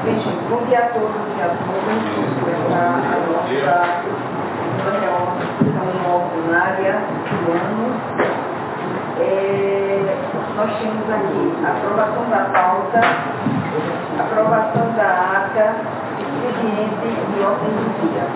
Bom dia a todos e a todas. A nossa reunião ordinária do ano. Nós temos aqui a aprovação da pauta, aprovação da ata, expediente e ordem do dia.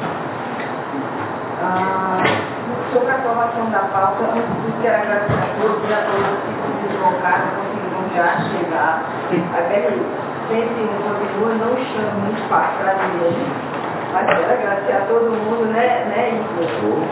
Sobre a aprovação da pauta, antes de quero agradecer a todos e a todas que se deslocaram, conseguiram já chegar. A BR 101 continua não estando muito fácil para ninguém, mas quero agradecer a todo mundo, né Igor?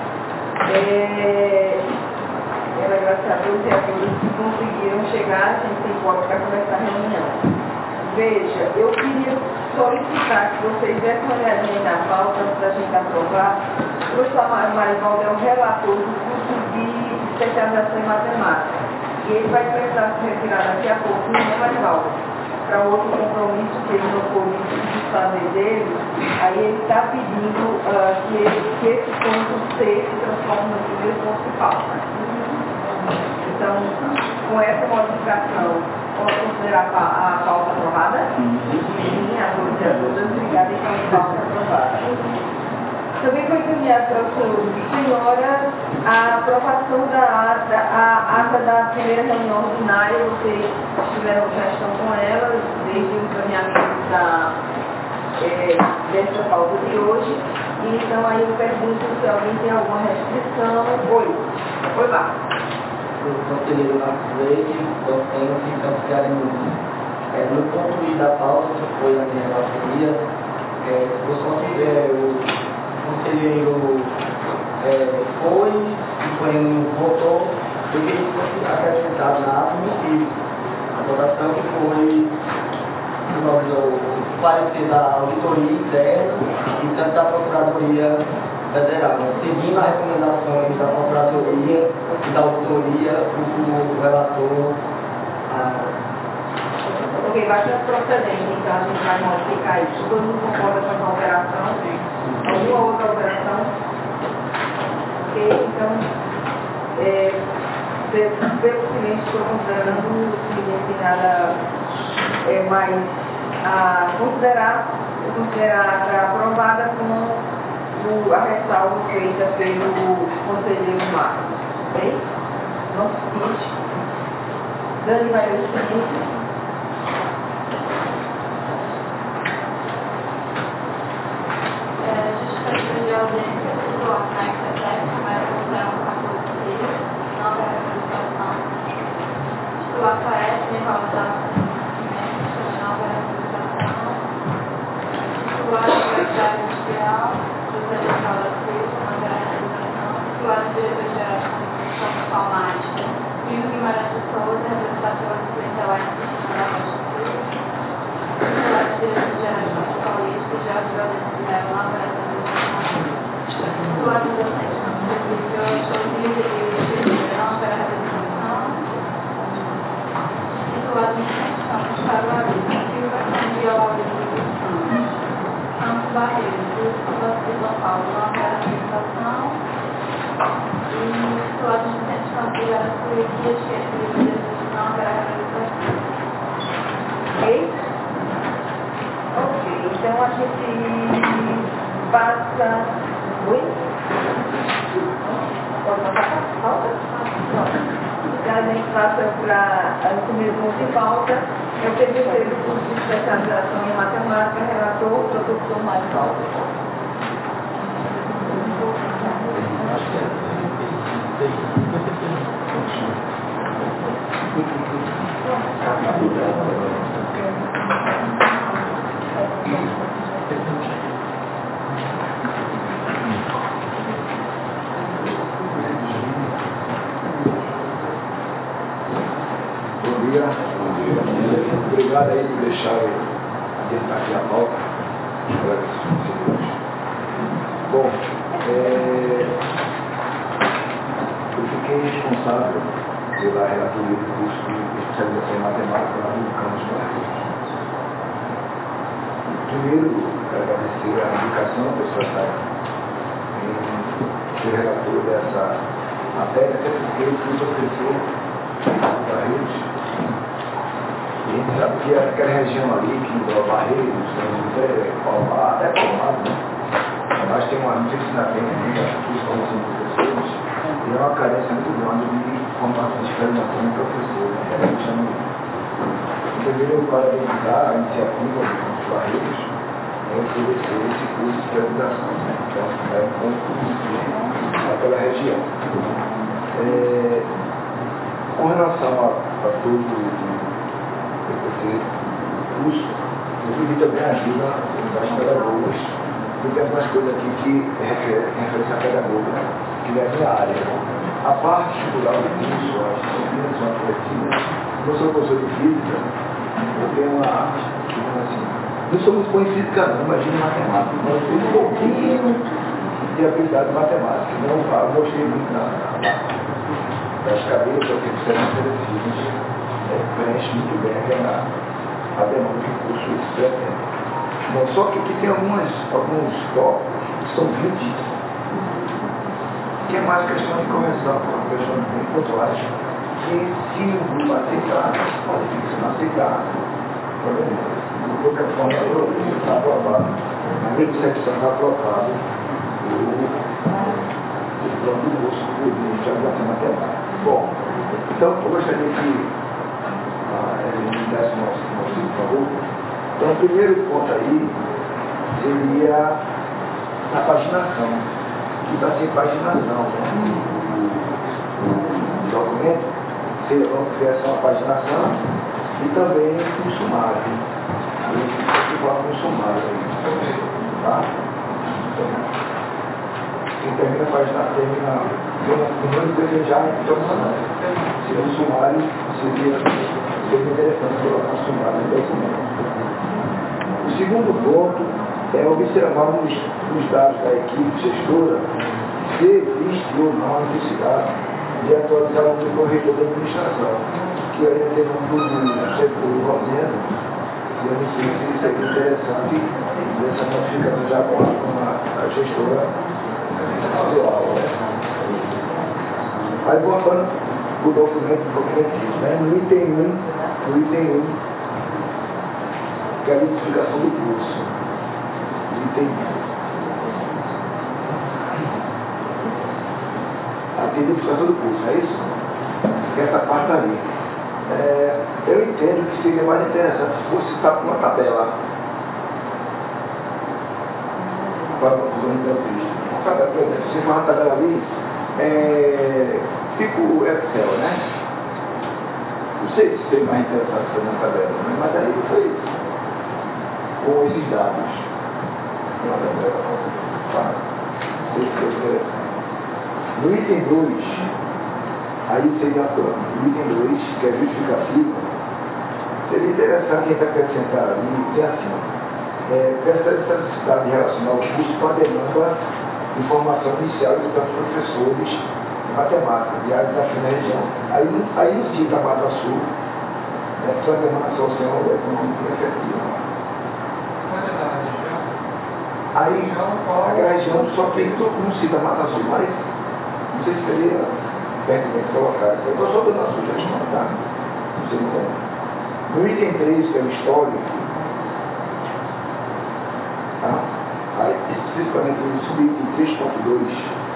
Quero agradecer a todos e a todas que conseguiram chegar, a gente tem voto para começar a reunião. Veja, eu queria solicitar que vocês dessem uma olhadinha na pauta antes da gente aprovar. O professor Marivaldo é o relator do curso de especialização em matemática. E ele vai precisar se retirar daqui a pouquinho, né, Marivaldo? Para outro compromisso que ele não pôde fazer dele, aí ele está pedindo que esse ponto C se transforme no primeiro ponto de pauta. Então, com essa modificação, posso considerar a pauta aprovada? Sim, a todos e a todas. Obrigada, então, a pauta aprovada. Também foi encaminhado para o senhora a aprovação da ata da primeira reunião ordinária. Vocês já estão com ela desde o encaminhamento dessa pauta de hoje. E, então, aí eu pergunto se alguém tem alguma restrição. Oi, Marcos. O conselheiro Marcos Leite, eu tenho que campear no ponto I da pauta, que foi a minha relatoria, eu só tiver o conselheiro votou, eu queria que fosse acrescentado na ata motivo. A votação que foi o parecer da auditoria interna e tanto da Procuradoria Federal. Seguindo a recomendação da Procuradoria e da auditoria, o relator. Ok, bastante procedente, então a gente vai modificar isso. Todo mundo concorda com essa alteração? Alguma outra alteração? Ok, então, pelo silêncio, estou considerando o silêncio nada mais a considerar aprovada com a ressalva feita pelo conselheiro Marcos. Ok? Nosso seguinte. Dani vai ler o seguinte. De audiência do anexo 10, começa com 14 nova representação. Do AFAES, Nicolau da nova representação. Do Universidade Industrial, José de Paula Silva, nova representação. Do Diretor-Geral de Comunicação Palmática, Nilo Guimarães de Souza, representação assistente ao institucional da Justiça. Do Diretor-Geral de Comunicação Paulista, Jorge Valdez de Melo, nova representação. Do lado da seção de serviço, eu sou líder e não para a representação. E do lado da seção, Gustavo Larissa Silva, Biólogo de Produção. Campos Barreiros, do de São Paulo, não para a representação. E do lado da seção, Vila Dias, não para a representação. Ok, então a gente passa. Oi? Pode passar para a pauta? Então a gente passa para o primeiro ponto de pauta. Eu pedi o curso de especialização em matemática, relator, o professor Marivaldo. Obrigado aí por deixar adiantar aqui a pauta. Bom, eu fiquei responsável pela relatoria do curso de especialização em matemática lá no Campus Barreiros. Primeiro, quero agradecer a indicação do professor Sara em ser relator dessa matéria, até porque eu fui professor do Barreiros. gente sabe que aquela região ali, que engloba Barreiros, até Palmado, né? Nós temos uma não sei se ainda tem, acho que são assim, professores, e é uma carência muito grande de formação de experimentação de professores. Deveria parabenizar a iniciativa dos Barreiros em oferecer esse curso de especialização, né? Então, é um ponto naquela região. Com relação a todo o curso, eu pedi também a ajuda das pedagogas, porque tem algumas coisas aqui que referem a pedagoga, né? Que é a minha área. A parte cultural do curso, as disciplinas são coletidas. Eu sou professor de física, eu tenho uma arte, assim, não sou muito conhecido, cara, imagina matemática, mas eu tenho um pouquinho de habilidade matemática. Então, eu gostei muito das cadeiras que serão oferecidas, preenche muito bem a demanda que o curso pretende. Bom, só que aqui tem alguns tópicos que são 20, que é mais questão de correção, questão de pontuais, que se o grupo aceitar, pode ser que se não aceitar, de qualquer forma, está aprovado, na mesma secção está aprovado o plano do curso de avaliação matemática. Bom, então eu gostaria que ele me desse nosso por favor. Então, o primeiro ponto aí seria a paginação, que vai ser paginação, né? O documento, vamos criar uma paginação e também um sumário. A gente vai com um sumário aí, tá? Quem termina a página, primeiro desejar em todas as áreas. Se o sumário seria interessante colocar o sumário no documento. O segundo ponto é observar nos dados da equipe gestora se existe ou não a necessidade de atualizar o corretor da administração, que ainda tem um do setor Rosendo, e eu não sei se seria interessante essa notificação já com a gestora atual. Aí voltando o documento, né? No item 1, que é a identificação do curso. Item 1. A identificação do curso, é isso? Essa parte ali. Eu entendo que seria mais interessante se fosse estar com uma tabela para o conclusão da pista. Por exemplo, se uma tabela ali, tipo Excel, né? Não sei se seria mais interessante fazer uma tabela, né? Mas aí foi com esses dados. Uma tabela, tá? No item 2, aí seria o item 2, que é justificativo, seria interessante a gente acrescentar ali, dizer assim, percebe essa necessidade de relacionar o curso com a demanda de formação inicial de tantos professores de matemática, de áreas da fina região. Aí no sítio da Mata Sul, essa demanda social econômica e efetiva. Aí, a região só tem no sítio da Mata Sul, mas não sei se seria pertinente colocar isso. Eu estou só dando a sugestão, tá? Não sei como. No item 3, que é o histórico, tá? Aí, especificamente no subitem 3.2,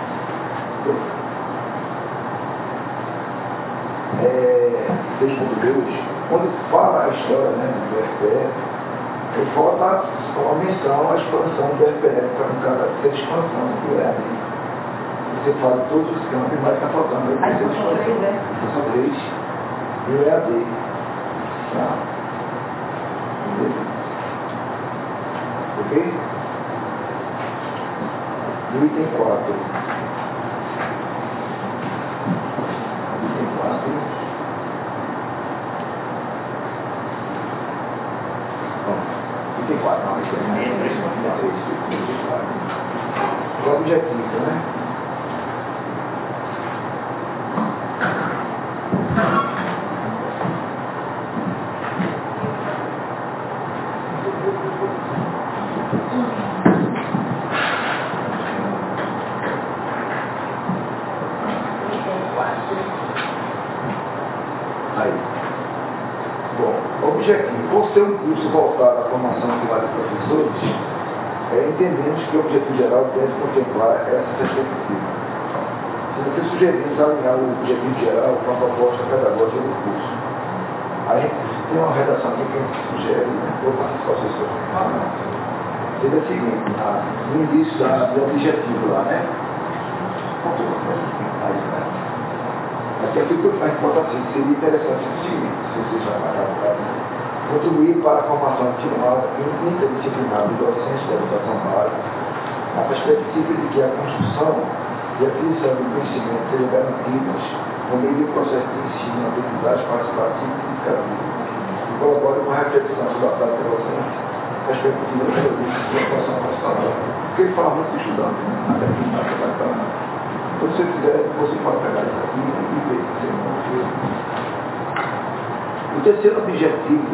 quando fala a história, né, do FPE, ele falta uma menção à expansão do FPE, para no caso da expansão do EAD. Você fala todos os campos, mas está faltando a expansão 3 e o EAD. Tá? Ok? No item 4. Item 4, não, isso é o objetivo, né? objetivo, por ser um curso voltado à formação de vários professores, entendemos que o objetivo geral deve contemplar essa perspectiva. Sendo que sugerimos alinhar o objetivo geral com a proposta pedagógica do curso. Aí tem uma redação aqui que a gente sugere, vou participar dos professores. Seria o seguinte, no início do objetivo lá, né? Mas aqui tudo mais importante, seria interessante o seguinte, se vocês já marcaram, contribuir para a formação interdisciplinar do docente da educação básica, na perspectiva de que a construção e a aquisição do conhecimento sejam garantidas no meio do processo de ensino, aprendizagem participativa e significativa, e colabore com a reflexão sobre a prática docente, perspectiva da educação profissional. Porque ele fala muito de estudante, até que não vai falar. Então, se você quiser, você pode pegar isso aqui e ver se você não viu. O terceiro objetivo,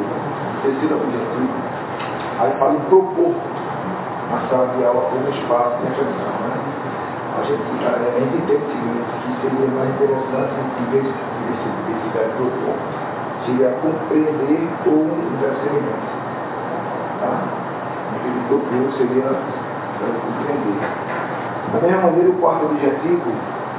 aí fala em propor na sala de aula como espaço de reflexão, né? A gente entende o seguinte, que seria mais interessante em vez de propor, seria compreender ou investimento. Tá? Em vez de propor, seria compreender. Da mesma maneira, o quarto objetivo,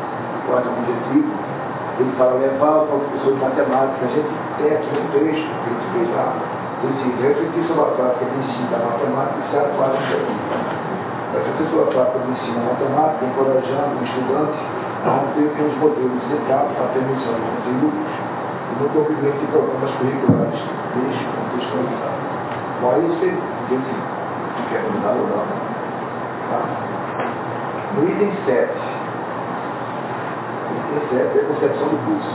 ele fala levar para o professor de matemática. A gente tem aqui um texto que a gente fez lá, ele refletir sobre a prática de ensino da matemática e se atuar em teoria. Refletir sobre a prática de ensino da matemática, encorajando o estudante a romper com os modelos centrados na permissão de conteúdos e no convivimento de programas curriculares descontextualizados. Bom, aí você vê se quer mudar ou não. Tá? No item 7, é a concepção do curso.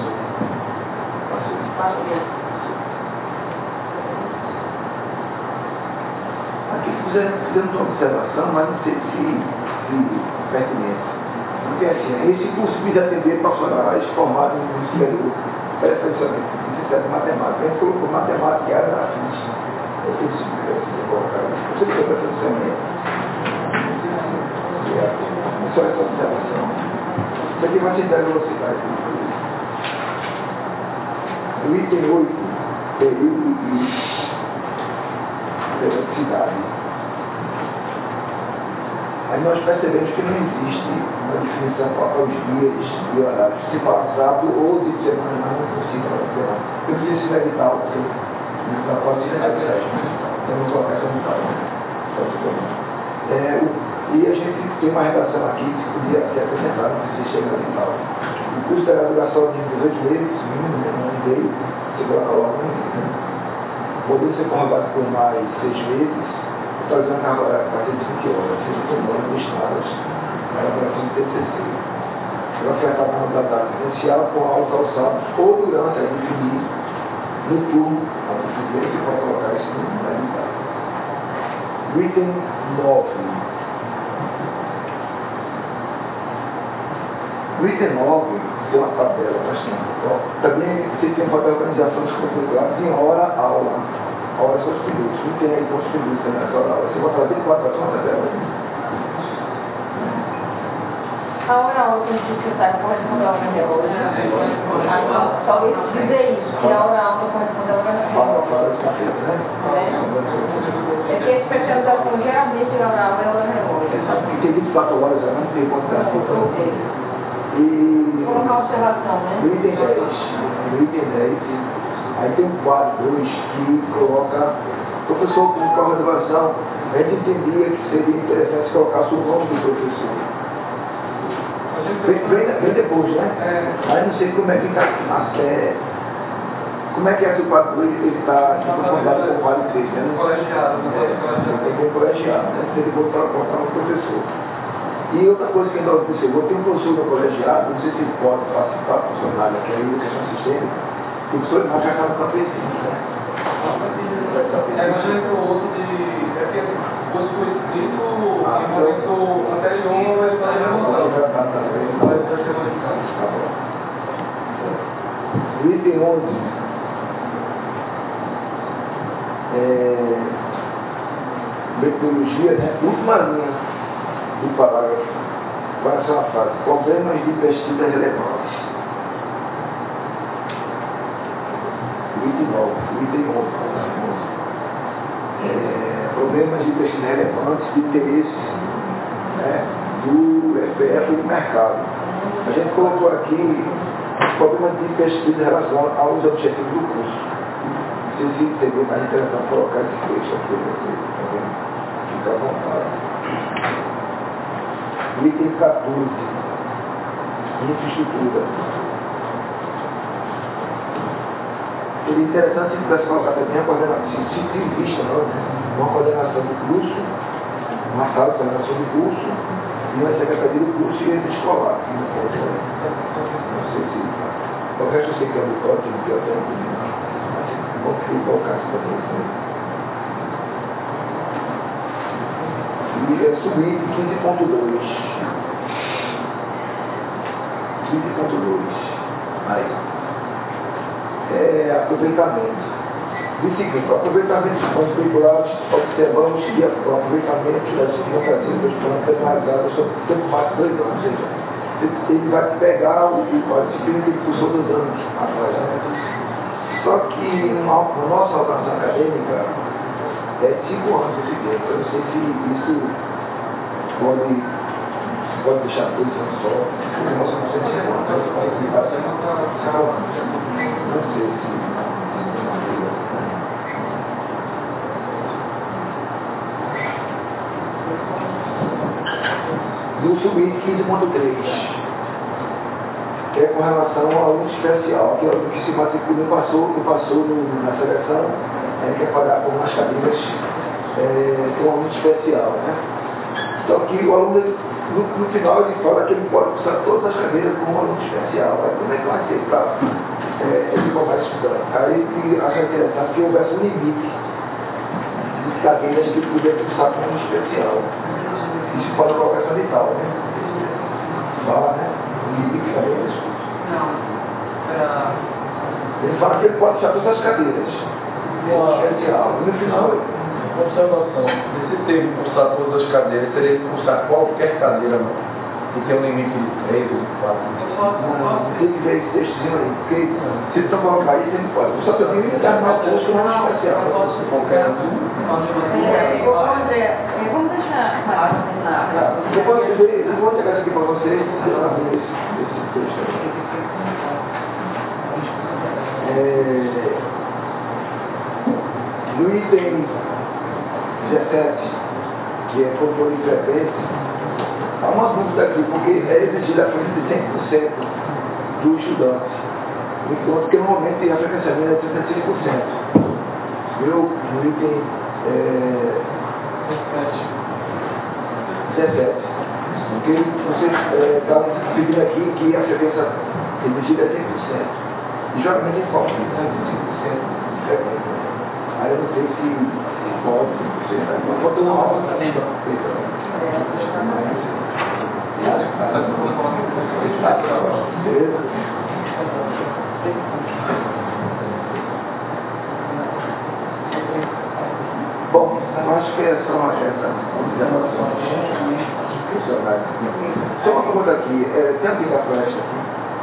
Aqui fizemos uma observação, mas não sei se pertinente. Porque assim, esse curso visa atender profissionais formados no superior, perfeccionamento, licenciado em matemática. A gente colocou matemática e área da física. Eu sei se você colocar isso. Você tem perfeccionamento. Só essa observação. Isso aqui vai te dar velocidade. O item 8, período e velocidade. Aí nós percebemos que não existe uma definição para os dias e horários. Se fala sábado ou de semana, não é possível. Eu fiz esse edital, porque não pode ser edital. Então não colocar essa edital. E a gente tem uma redação aqui que podia ser apresentada, não precisa chegar no final. O custo da duração de 18 meses, mínimo, não andei, você coloca logo poder ser prorrogado por mais 6 meses, atualizando agora a partir de 20 horas, seja tomando destinadas à elaboração do TCC. Será ofertada na data inicial com aulas aos sábados ou durante a definir no turno, a definir, você pode colocar isso no edital. O item 9. O item 9 tem uma tabela, também você tem uma organização dos curriculares em hora-aula. A hora são os períodos. Não tem aí quantos períodos tem nessa hora-aula. Você vai fazer 4 horas na tabela. A hora-aula que você está corresponde à hora relógio. Só dizer isso, que a hora-aula corresponde à hora relógio. É que a especialização geralmente a hora-aula é a hora relógio. E tem 24 horas, eu não tem quanto tempo. E colocar observação, né? No item 10, aí tem um quadro 2 que coloca professor com coordenação. A gente entendia que seria interessante colocar o nome do professor. Vem depois, né? Aí não sei como é que está. Como é que é que o quadro 2 está aprofundado com o quadro 3, né? Colegiado, tem colegiado, né? Você tem que colocar um professor. E outra coisa que ainda observou, tem um professor no colegiado, não sei se ele pode participar funcionário aqui, aí educação sistêmica, o professor já está no campesino, né? Mas o outro de. É que o curso foi escrito em momento anterior, mas está já o item 11 metodologia, né? Última linha do parágrafo, para essa frase, problemas de pesquisa relevantes. item 9, o item 11. Problemas de pesquisa relevantes de interesse, né, do FPF e do mercado. A gente colocou aqui problemas de pesquisa em relação aos objetivos do curso. Não sei se seria mais interessante colocar esse texto aqui para vocês, tá vendo? Fica à vontade. Item 14, infraestrutura. Seria interessante se tivesse colocado também a coordenação, se existe uma coordenação do curso, uma sala de coordenação do curso, e uma secretaria do curso e rede escolar. Não sei se. O resto eu sei que é do código de biblioteca, mas vou colocar isso para vocês. E subir 15.2. 15.2. Aí. Aproveitamento. E o seguinte, o aproveitamento dos pontos veiculares, observamos que o aproveitamento das democracias dos planos é realizado sobre o tempo mais de 2 anos. Ou seja, ele vai pegar a disciplina que ele cursou 2 anos atrás. Só que na nossa organização acadêmica é 5 anos esse tempo. Eu não sei se isso pode deixar 2 anos só. Porque nós somos 5 anos. Não sei se. Do subir 15.3, que é com relação ao aluno especial, que é o que se matriculou e passou na seleção, quer pagar por umas cadeiras com um aluno especial. Né? Só que o aluno, no final, ele fala que ele pode usar todas as cadeiras como um aluno especial. Aí como é que vai ser para ele começar estudando? Aí ele acha interessante que houvesse um limite de cadeiras que ele poderia usar como aluno especial. Isso pode colocar essa vital, né? Fala, né? Limite cadeiras. Não. Ele fala que ele pode usar todas as cadeiras. Especial. No final, observação. Nesse termo, cursar todas as cadeiras, teria que cursar qualquer cadeira, não? Porque é um limite de 3 ou 4. não, tem que ver esse textozinho aí. Porque se ele colocar isso, ele pode. Só que eu tenho que terminar o curso com um especial. Vamos deixar terminar. Eu vou entregar isso aqui para vocês. Esse texto aqui. No item 17, que é controle de frequência, há uma dúvida aqui, porque é exigida a frequência de 100% do estudante, enquanto que normalmente a frequência média é de 35%. Viu? No item 17. Porque você está pedindo aqui que a frequência exigida é 100%. E geralmente é falta de 25% de frequência. Aí eu não sei se pode, não vou ter uma aula também. Bom, eu acho que são essas observações funcionais. Só uma pergunta aqui, tem alguém da floresta aqui?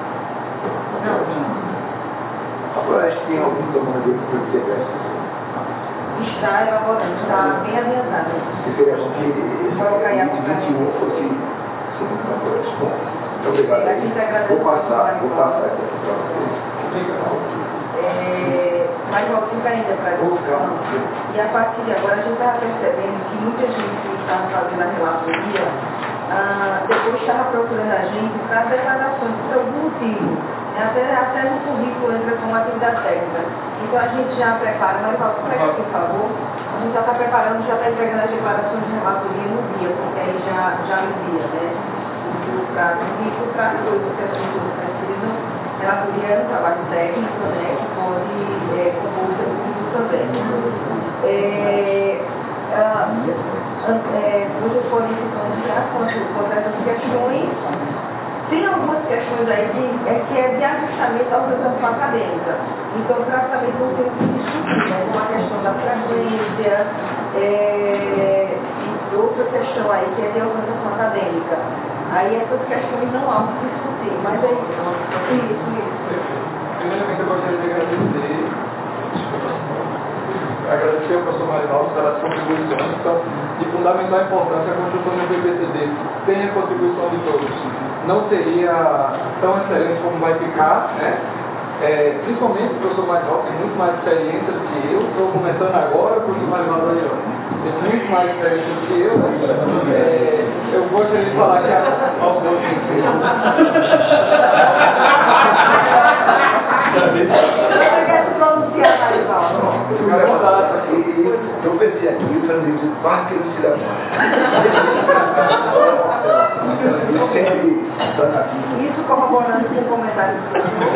Não. A floresta tem algum tamanho de CPS? Está elaborando, está bem adiantado. Eu queria que esse 21 fosse sobre a floresta. Bom, muito obrigado. Vou passar essa aqui para vocês. Mais uma coisa ainda para a discussão. E a partir de agora a gente estava percebendo que muita gente que estava fazendo a relatoria depois estava procurando a gente para declarações por algum motivo. Até no currículo entra como atividade técnica. Então a gente já prepara, mas pega aqui, por favor. A gente já está preparando, já está entregando as declarações de relatoria no dia, porque aí já envia, né? O prazo. E o prazo foi o que a gente precisa. Relatoria é um trabalho técnico, né? Que pode compor o seu currículo também. Hoje eu solicitando já quanto a essas questões. Tem algumas questões aí que é de ajustamento à organização acadêmica. Então, praticamente não tem o que discutir, né? Uma questão da frequência, e outra questão aí que é de organização acadêmica. Aí essas questões não há o que discutir, mas é isso. Primeiramente, eu gostaria de agradecer agradecer ao professor Marivaldo pelas contribuições. Então, de fundamental importância, a construção de um PPCD sem a contribuição de todos não seria tão excelente como vai ficar, né? Principalmente o professor Marivaldo tem muito mais experiência do que eu. Estou começando agora, o professor Marivaldo tem muito mais experiência do que eu. Eu gostaria de falar que aos dois eu pensei aqui, o Francisco quase que ele se leva. Isso corroborando com o comentário do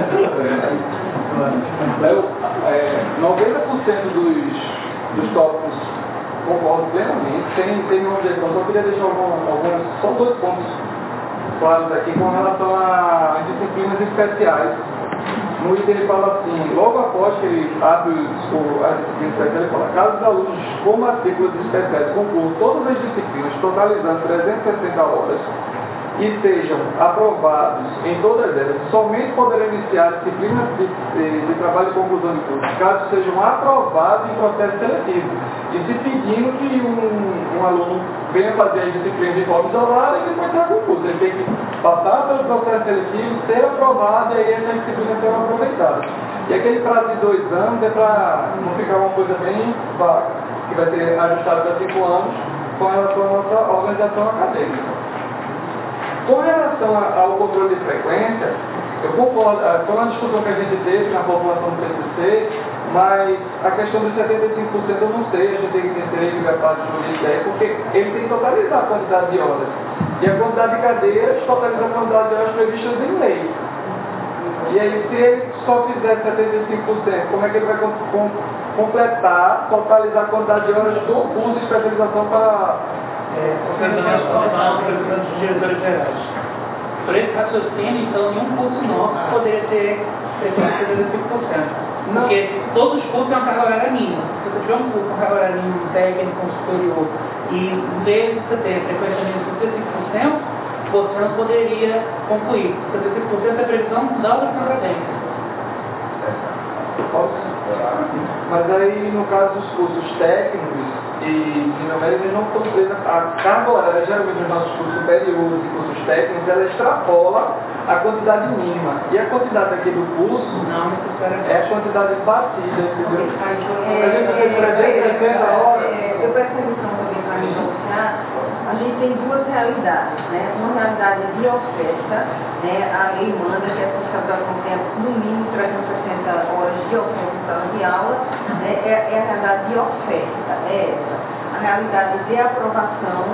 90% dos tópicos concordo plenamente, sem nenhuma objeção. Só queria deixar só 2 pontos claros aqui com relação às disciplinas especiais. No item ele fala assim, logo após que ele abre as disciplinas especiais, ele fala, caso os alunos com matrículas especiais concluam todas as disciplinas, totalizando 360 horas, e sejam aprovados em todas elas, somente poderão iniciar disciplinas de trabalho de conclusão de curso, caso sejam aprovados em processo seletivo. E se pedindo que um aluno venha fazer as disciplinas de forma isolada e depois entrar no curso. Ele tem que passar pelo processo seletivo, ser aprovado e aí essas disciplinas serão aproveitadas. E aquele prazo de 2 anos é para não ficar uma coisa bem vaga, que vai ser ajustado para 5 anos com relação à nossa organização acadêmica. Com relação ao controle de frequência, eu concordo, foi uma discussão que a gente teve na população do PCC, mas a questão dos 75% eu não sei, a gente tem que entender que vai parte de ideia, porque ele tem que totalizar a quantidade de horas. E a quantidade de cadeiras totaliza a quantidade de horas previstas em lei. E aí, se ele só fizer 75%, como é que ele vai completar, totalizar a quantidade de horas do curso de especialização para... dos diretores gerais. Por esse raciocínio, então, nenhum curso nosso poderia ter 75%. Porque todos os cursos têm uma carga horária mínima. Se você tiver um curso com carga horária mínima, técnico, superior, e mesmo você ter frequência mínima de 75%, você não poderia concluir. 75% é a previsão da outra acadêmica. Mas aí, no caso dos cursos técnicos e numéricos, eles não estão presos. A carga horária, geralmente nos nossos cursos superiores e cursos técnicos, ela extrapola a quantidade mínima. E a quantidade aqui do curso Não necessariamente. é a quantidade batida, entendeu? A gente fez 360 horas. Eu presto atenção também para negociar. A gente tem 2 realidades, né? Uma realidade de oferta, né? A lei manda que a fiscalização tenha no mínimo 360 horas de oferta em sala de aula, né? É a realidade de oferta, é essa. A realidade de aprovação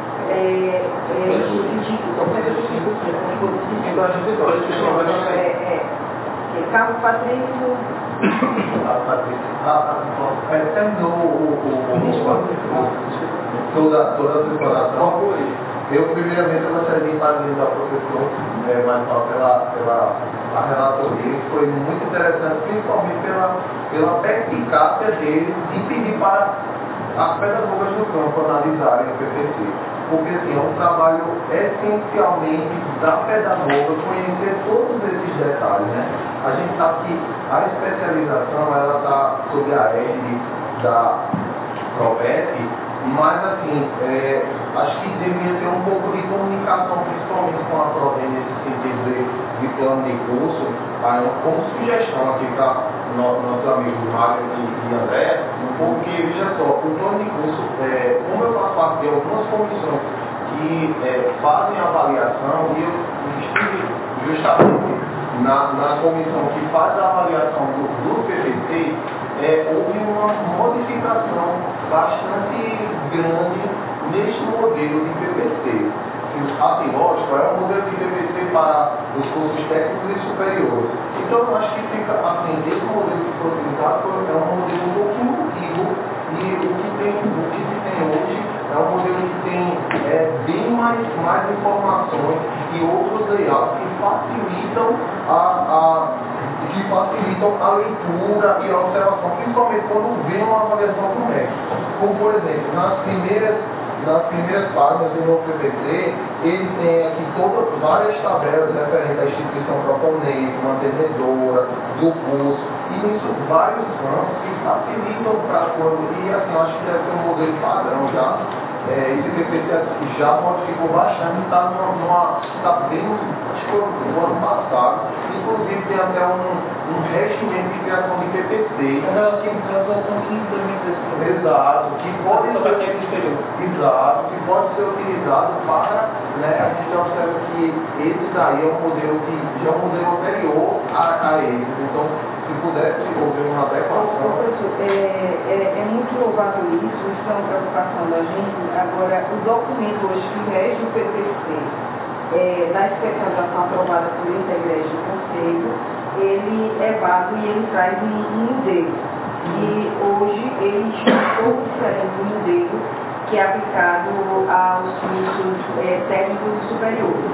Carlos Patrício. Toda a preparação. Eu, primeiramente, gostaria de parabenizar o professor Marcelo pela relatoria, que foi muito interessante, principalmente pela perspicácia dele de pedir para as pedagogas do campo analisarem o PPC. Porque assim, é um trabalho essencialmente da pedagoga conhecer todos esses detalhes, né? A gente sabe que a especialização ela está sob a égide da Provec, mas assim, acho que deveria ter um pouco de comunicação, principalmente com a Provec nesse sentido de plano de curso, como sugestão aqui para nossos amigos Mário e André, porque, veja só, o plano de curso, como eu faço parte de algumas comissões que fazem avaliação, e eu estive justamente na comissão que faz a avaliação do PPC, houve uma modificação bastante grande neste modelo de PPC. Assim, lógico, é um modelo de PPC para os cursos técnicos e superiores. Então, eu acho que fica assim, esse modelo que foi utilizado é um modelo um pouquinho antigo e o que se tem hoje é um modelo que tem bem mais informações e outros layouts que facilitam a leitura e a observação, principalmente quando vem uma avaliação do médico. Como, por exemplo, nas primeiras nas primeiras páginas do novo PPT, ele tem aqui várias tabelas referentes à instituição proponente, mantenedora, do curso, e nisso vários campos que facilitam para quando, e assim, eu acho que deve ter um modelo padrão já. Esse PPT já modificou bastante, está bem, acho que foi no ano passado, inclusive tem até um regimento de criação de PPT. Então, que implementa esse programa. Exato, que pode ser utilizado para, né, a gente observa que esse daí é um modelo que já é um modelo anterior a eles. Então, se pudesse houver uma adequação. É muito louvável isso é uma preocupação da gente. Agora, o documento hoje que rege o PPC, da especialização aprovada por esse Igreja e Conselho, ele é vago e ele traz um modelo. E hoje ele está um pouco diferente do modelo que é aplicado aos cursos técnicos superiores.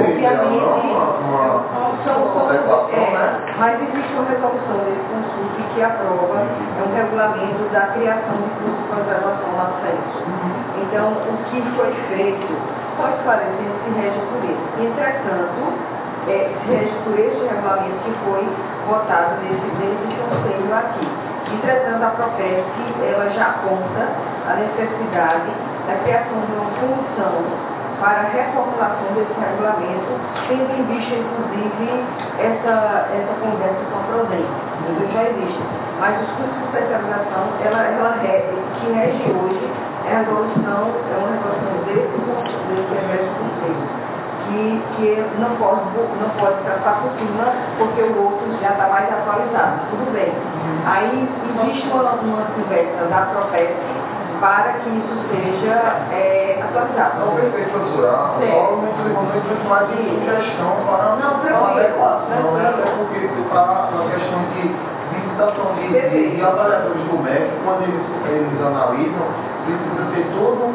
Mas existe uma resolução desse consulto que aprova um regulamento da criação de curso de pós-graduação lá no CEIS. Então, o que foi feito, pode parecer que se rege por isso. Entretanto, se rege por este regulamento que foi votado nesse conselho aqui. Entretanto, a PROPESC, ela já aponta a necessidade da criação de uma comissão para a reformulação desse regulamento, tendo em vista, inclusive, essa conversa com a PRODEM. Isso já existe. Mas os cursos de especialização, que rege hoje é uma resolução desse conselho. Que não pode passar por cima, porque o outro já está mais atualizado. Tudo bem. Aí existe uma conversa da PROPESC para que isso seja atualizado. Não, perfeito, doutora. Só muito mais de sugestão para uma adequação, né? Até porque está uma questão de visitação de avaliadores do médico, quando eles analisam, precisa ter todo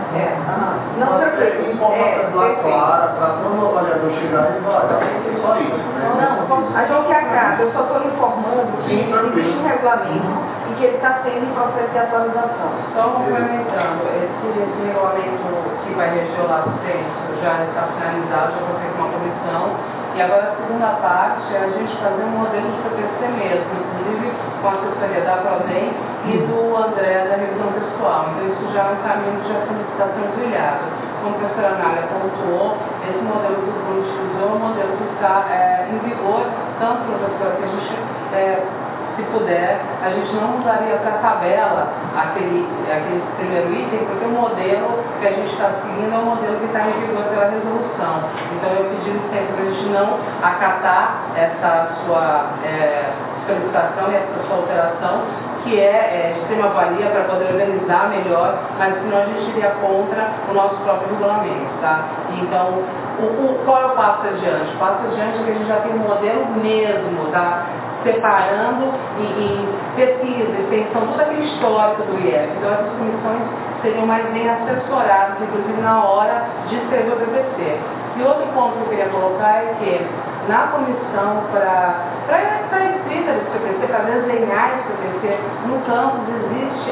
informação clara para quando o avaliador chegar e falar, tem só isso, né? A gente acaba, eu só estou informando que existe um regulamento e que ele está sendo em processo de atualização. Só complementando, esse regulamento que vai reger o lado centro já está finalizado, já foi feita uma comissão. E agora a segunda parte é a gente fazer um modelo de PPC mesmo, inclusive com a assessoria da PRODEM e do André da revisão textual. Então isso já é um caminho que já está sendo trilhado. Como a professora Nália pontuou, esse modelo que o Bruno utilizou é um modelo que está em vigor, tanto, professora, que a gente, se puder, a gente não usaria para a tabela aquele primeiro item, porque o modelo que a gente está seguindo é o modelo que está em vigor pela resolução. Então eu pedi sempre para a gente não acatar essa sua solicitação e essa sua alteração, que é de extrema valia para poder organizar melhor, mas senão a gente iria contra o nosso próprio regulamento, tá? Então, qual é o passo adiante? O passo adiante é que a gente já tem um modelo mesmo, tá? Separando em pesquisa, extensão, todo aquele histórico do IEF. Então, essas comissões seriam mais bem assessoradas, inclusive na hora de escrever o PPC. E outro ponto que eu queria colocar é que na comissão para a escrita desse PPC, para desenhar esse PPC, no campus existe,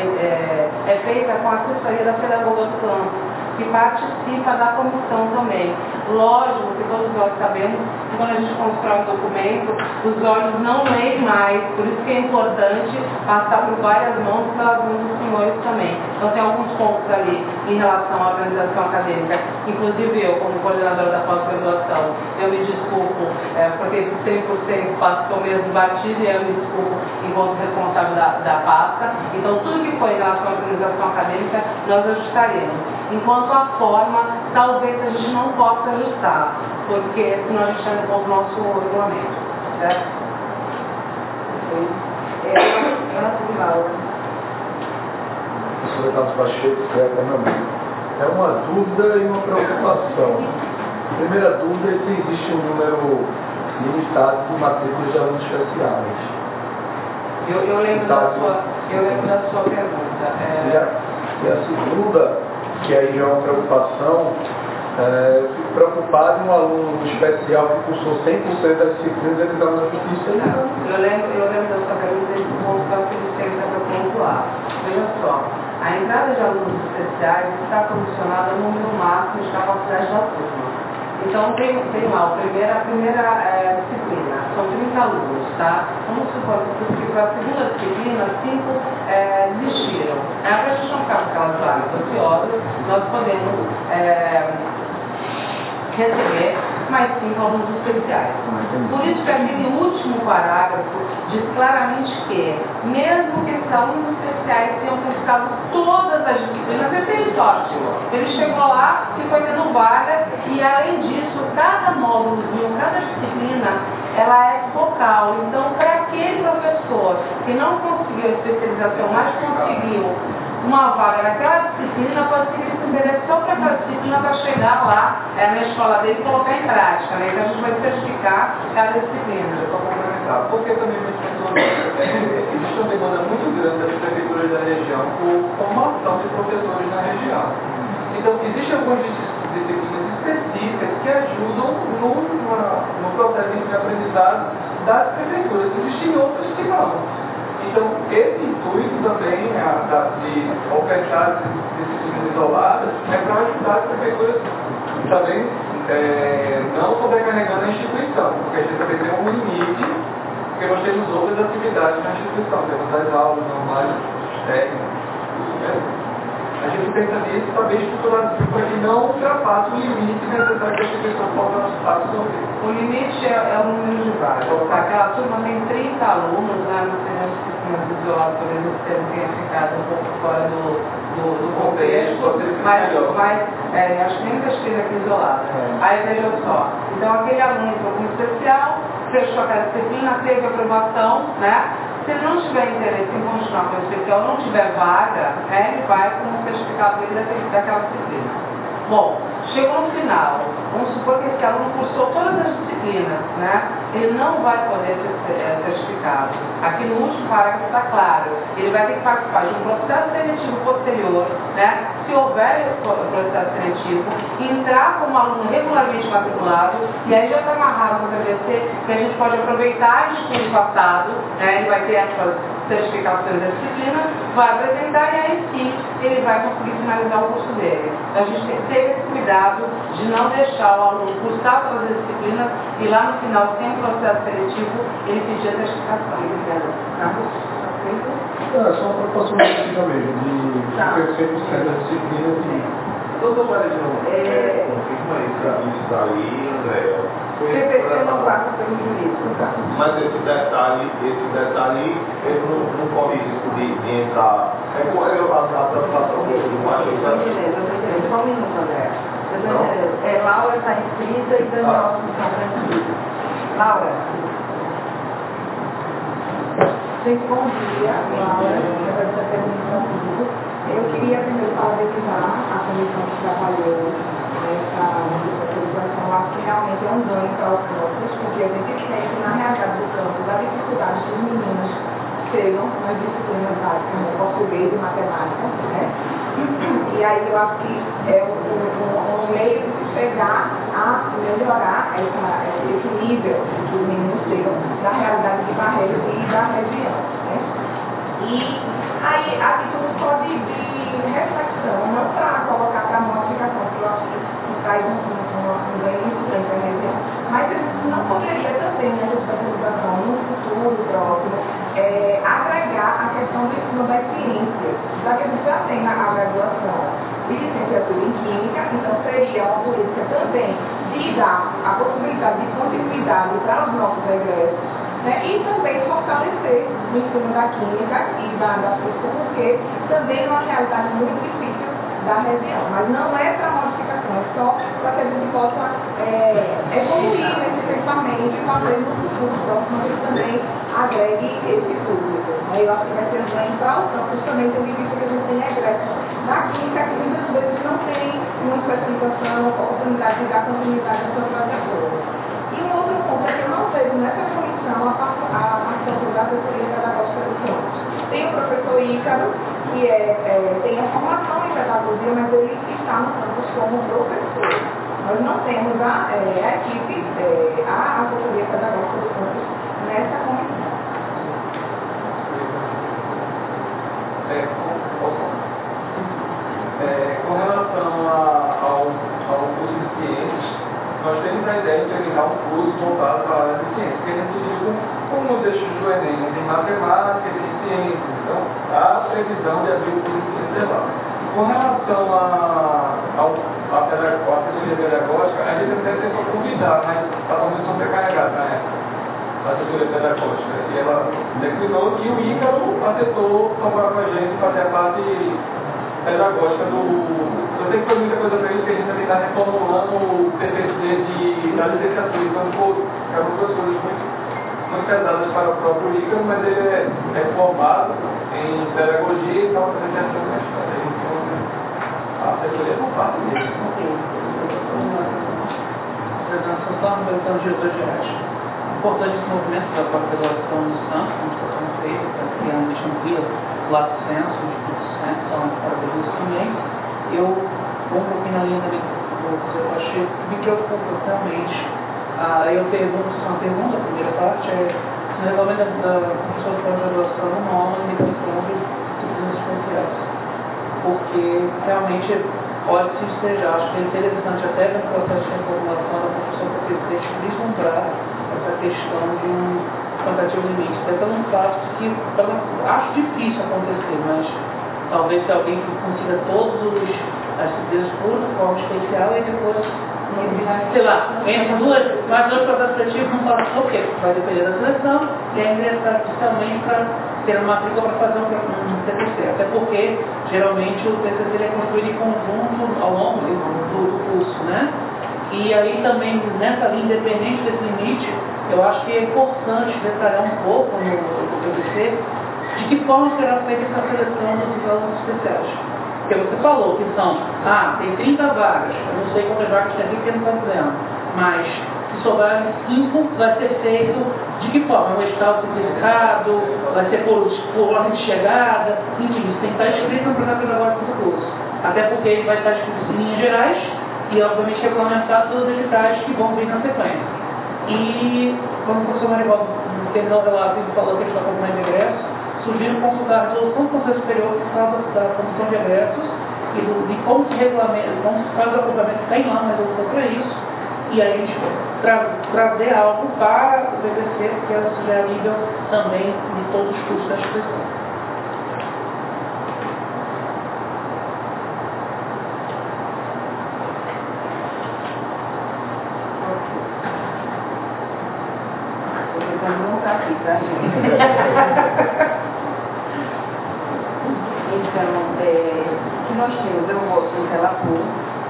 é feita com a assessoria da pedagoga do campus, que participa da comissão também. Lógico que todos nós sabemos que quando a gente constrói um documento, os olhos não leem mais, por isso que é importante passar por várias mãos e pelas mãos dos senhores também. Então tem alguns pontos ali em relação à organização acadêmica, inclusive eu, como coordenadora da pós-graduação, eu me desculpo, porque esse 100% passou mesmo batido e eu me desculpo enquanto responsável da pasta. Então tudo que foi em relação à organização acadêmica, nós ajustaremos. Enquanto a forma, talvez a gente não possa ajustar, porque senão a gente está contra o nosso regulamento, certo? Professor Carlos Pacheco, é uma dúvida e uma preocupação. A primeira dúvida é se existe um número limitado de matrículas de alunos especiais. Eu lembro da sua pergunta. E a segunda, que aí já é uma preocupação, eu fico preocupado em um aluno especial que cursou 100% das disciplinas e ele estava na justiça. Eu lembro da sua pergunta e ponto que eu fiz licença para pontuar. Veja só, A entrada de alunos especiais está condicionada ao número máximo de capacidade da turma. Então, tem lá a primeira disciplina, são 30 alunos, tá? Vamos supor que para a segunda disciplina, 5 desistiram. Para a gente não ficar com aquelas vagas ociosas, nós podemos receber mais 5 alunos especiais. Por isso que aquele último parágrafo diz claramente que, mesmo que esses alunos especiais tenham buscado todas as disciplinas, esse é ótimo. Ele chegou lá e foi tendo vaga, e além disso, cada módulozinho, cada disciplina, ela é focal. Então, para aquele professor que não conseguiu a especialização, mas conseguiu uma vaga naquela disciplina, pode ser que ele se interesse só para aquela disciplina para chegar lá na escola dele e colocar em prática, né? Então a gente vai certificar cada disciplina. Eu vou complementar, porque também existe uma demanda muito grande das prefeituras da região por formação de professores na região. Então, existem algumas disciplinas específicas que ajudam no processo de aprendizado das prefeituras. Existem outras que não. Então, esse intuito também de ofertar disciplinas isoladas é para ajudar as prefeituras também não sobrecarregando a instituição, porque a gente também tem um limite, porque nós temos outras atividades na instituição, temos as aulas normais, técnicas. A gente pensa nisso para bem estruturado, para que não ultrapasse o limite necessário que a instituição possa absorver. O limite é o número de vagas. Aquela turma tem 30 alunos, né? Não sei as disciplinas isoladas, por exemplo, que tenha ficado um pouco fora do contexto, mas acho que nem pesquisa aqui isolada. Aí veja só, então aquele aluno entrou como especial, fechou aquela disciplina, teve aprovação, né? Se ele não tiver interesse em continuar com o especial, não tiver vaga, ele vai com o certificado dele daquela disciplina. Bom, chegou no final, vamos supor que esse aluno cursou todas as disciplinas, né? Ele não vai poder ser certificado. Aqui no último parágrafo está claro, ele vai ter que participar de um processo seletivo posterior, né? Se houver processo seletivo, entrar como aluno regularmente matriculado, e aí já está amarrado no PVC, que a gente pode aproveitar a escola passado, né? Ele vai ter essas certificações da disciplina, vai apresentar e aí sim ele vai conseguir finalizar o curso dele. Então a gente tem que ter esse cuidado de não deixar o aluno cursar todas as disciplinas e lá no final, sem processo seletivo, ele pedir a certificação. É só uma preocupação política mesmo, de 100% da disciplina de... Doutor Maridão, confirma aí para isso aí, André. PPC não passa pelo jurídico, tá? Mas esse detalhe ele não corre risco de entrar. É como a preocupação do macho. Só um minuto, André. Laura está inscrita e Daniel está inscrita. Laura. Gente, bom dia. Laura, eu queria primeiro parabenizar a comissão que trabalhou nessa legislação. Acho que realmente é um ganho para os campos, porque a gente sente na realidade do campus a dificuldade dos meninos que chegam nas disciplinas básicas, como português e matemática, né? E aí eu acho que é um meio de chegar a melhorar esse nível que os meninos chegam da realidade de Barreiros e da região, né? E aí a título só de reflexão, não para colocar para modificação, que eu acho que traz um ganho muito grande para a região, mas não poderia também, na especialização, no futuro próximo, agregar a questão do ensino da ciência, já que a gente já tem na graduação de licenciatura em Química, então seria uma política também de dar a possibilidade de continuidade para os nossos egressos, né? E também fortalecer o ensino da Química e da Física, porque também é uma realidade muito difícil da região, mas não é para modificação, é só para que a gente possa evoluir nesse pensamento e fazer no futuro próximo que também agregue esse público. Eu acho que vai ser um ganho para o campus também, tendo em vista que a gente tem egressos da Química que muitas vezes não tem uma especialização, oportunidade de dar continuidade à sua trajetória. E um outro ponto é que eu não vejo nessa comissão a participação da assessoria pedagógica do campus. Tem o professor Ícaro, que tem a formação em pedagogia, mas ele está no campus como professor. Nós não temos a equipe, a assessoria pedagógica do campus nessa comissão. nós temos a ideia de terminar um curso voltado para a área de ciência, que a gente utiliza como nos eixos do Enem, de matemática e de ciência. Então, há previsão de abrir o curso de ciência lá. Com relação à assessoria pedagógica, a gente até tentou convidar, mas estava muito sobrecarregado na época, a assessoria pedagógica. E ela declinou e o Ícaro aceitou tomar com a gente fazer a parte pedagógica do... Eu sei que foi muita coisa para ele, que a gente também está reformulando o TPC da licenciatura, então ficou algumas coisas muito pesadas para o próprio Ícaro, mas ele é formado em pedagogia e está fazendo essa questão. A assessoria não faz isso. Só então, diretores gerais. Importante esse movimento da pós-graduação no Santos, como está sendo feito, para criar uma distinguida, lato senso, Espírito Santo, são parabéns disso também. Eu vou um pouquinho na linha também que eu achei, me preocupa realmente. Eu pergunto, uma pergunta, a primeira parte é se no regulamento da professora de pós-graduação não há uma limitação de disciplinas especiais. Porque realmente pode-se estejar, acho que é interessante até no processo de reformulação da profissão da PPC vislumbrar essa questão de um quantitativo limite, até pelo fato que acho difícil acontecer, mas talvez se alguém consiga todas as disciplinas por forma especial e depois, sei lá, entre mais dois processos seletivos não passa por quê? Vai depender da seleção e é ingressar oficialmente para ter uma matrícula para fazer um TCC. Até porque, geralmente, o TCC é construído em conjunto ao longo do curso, né? E aí também, nessa linha, independente desse limite, eu acho que é importante detalhar um pouco no TCC de que forma será feita essa seleção dos alunos especiais. Porque você falou que são, tem 30 vagas, eu não sei quantas vagas tem aqui porque não está dizendo, mas se sobrarem 5, vai ser feito de que forma? Um edital simplificado, vai ser por ordem de chegada, enfim, isso tem que estar escrito no projeto pedagógico do curso. Até porque ele vai estar escrito em linhas gerais e, obviamente, regulamentar todos os editais que vão vir na sequência. E, como o professor Marivaldo terminou o relato e falou que ele está acompanhando de egressos, sugiro consultar a resolução do Conselho Superior que fala da comissão de egressos e de como se regulamenta, como se faz o acompanhamento, tem lá uma resolução para isso, e aí a gente trazer algo para o PPC, porque isso já é nível também de todos os cursos da instituição. Não está aqui, tá, gente? Então, o que nós temos, eu vou no relator,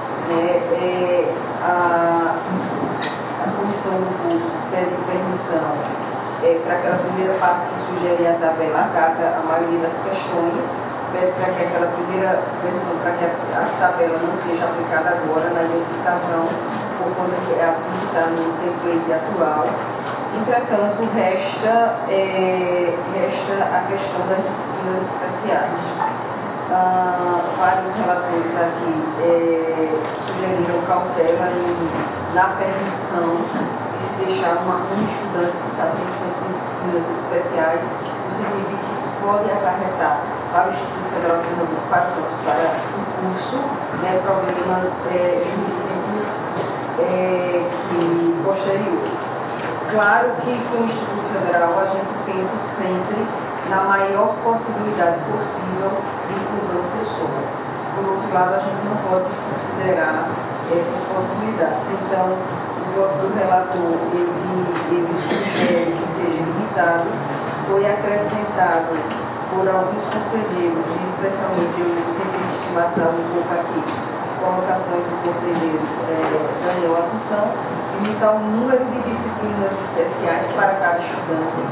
a comissão do curso pede permissão para aquela primeira parte que sugere a tabela acata a maioria das questões, pede para que aquela primeira versão, para que a tabela não seja aplicada agora na identificação, por conta que é aplicada no template atual. Entretanto, resta a questão das disciplinas especiais. Vários relatores aqui sugeriram cautela na permissão de deixar um estudante que está tendo disciplinas especiais, no sentido que isso pode acarretar para o Instituto Federal de Pernambuco, para o curso, problemas jurídicos posteriores. Claro que com o Instituto Federal a gente pensa sempre na maior possibilidade possível de inclusão de pessoas. Por outro lado, a gente não pode considerar essas possibilidades. Então, o voto do relator, ele sugere que seja limitado, foi acrescentado por alguns conselheiros, especialmente eu sempre estimação um pouco aqui, colocações do conselheiro Daniel Assunção, limitar o número de disciplinas especiais para cada estudante,